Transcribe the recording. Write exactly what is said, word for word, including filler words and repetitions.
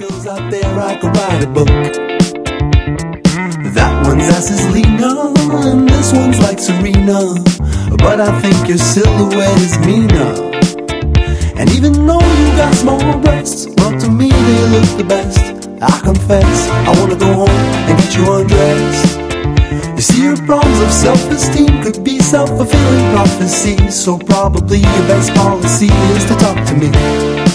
girls out there, I could write a book. That one's ass is Lena, and this one's like Serena, but I think your silhouette is meaner. And even though you got small breasts, well, to me they look the best. I confess, I wanna go home and get you undressed. You see, your problems of self-esteem could be self-fulfilling prophecies, so probably your best policy is to talk to me.